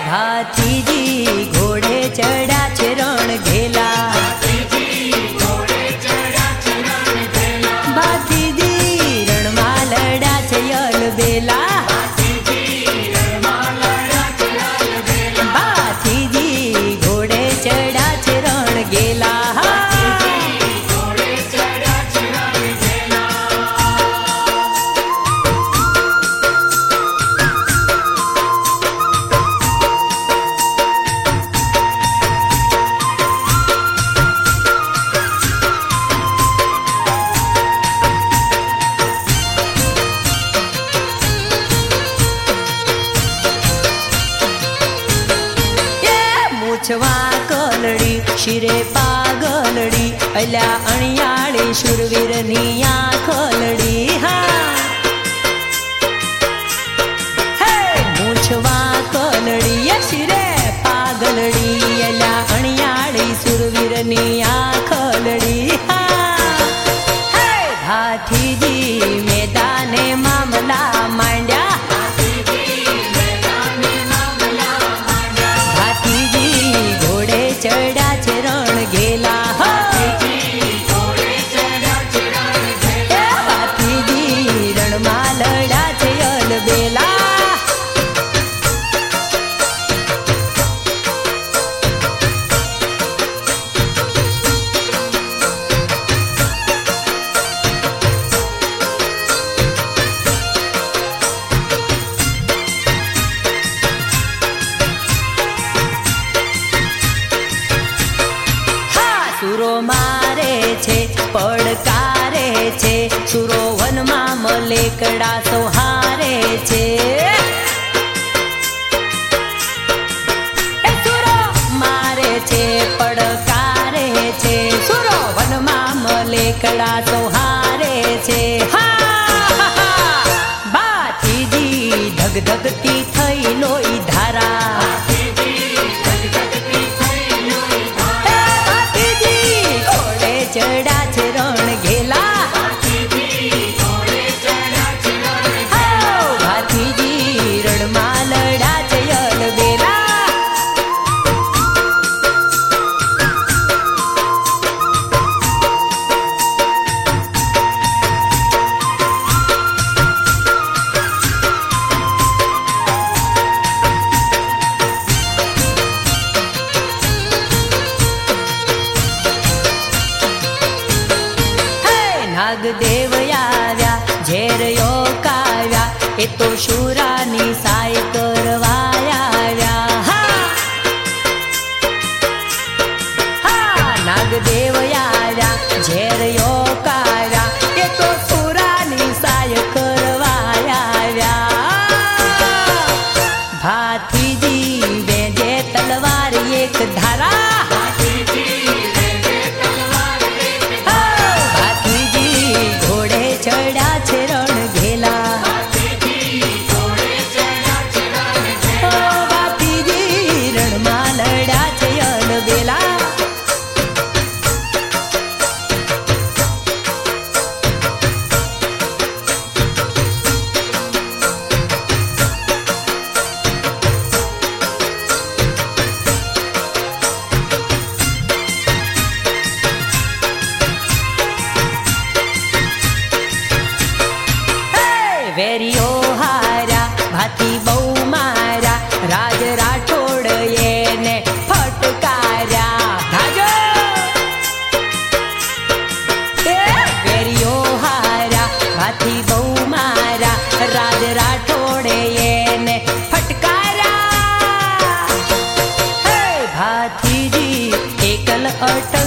ભાતીજી ઘોડે ચડ્યા છે રણ ઘેલા, ભાતીજી રણમાં લડ્યા છે યલબેલા, ભાતીજી ઘોડે ચડ્યા છે રણ ઘેલા. કલડી શિરે પાગલડી અલ્યા અણિયાળી શુરવીરની આંખલડી. હા હે મૂછવા કલડી શિરે પાગલડી અલ્યા અણિયાળી શુરવીરની આંખલડી. હા હે ભાતીજી મેદાને મામલા માંડ્યા, ચડ્યા છે રણ ઘેલા, ભાતીજી રણમાં લડ્યા છે યલબેલા. સુરો મારે છે પડકારે છે, સુરો વનમાં મલેકડા સોહારે છે. સુરો મારે છે પડકારે છે, સુરો વનમાં મલેકડા સોહારે છે. હા ભાતીજી ધગધગતી થઈ લોહી ધારા, ચડ્યા છે રણ ઘેલા, ભાતીજી રણમાં લડ્યા છે યલબેલા. નાગદેવ આવ્યા ઝેર યોકાવ્યા, એ તો શુરાની સાય કરવા આવ્યા. હા નાગદેવ આવ્યા ઝેર યોકાવ્યા, એ તો શુરાની સાય કરવા આવ્યા. ભાતીજી વેજે તલવાર એક ધારા, ચડ્યા છે રણ ઘેલા, ભાતીજી રણમાં લડ્યા છે યલબેલા. વેરીઓ હાર્યા ભાતી બહુ માર્યા, રાજ રાઠોડ એને ફટકાર્યા. ભાજો વેરીઓ હાર્યા ભાતી બહુ માર્યા, રાજ રાઠોડે એને ફટકાર્યા. હે ભાતીજી એકલ અટ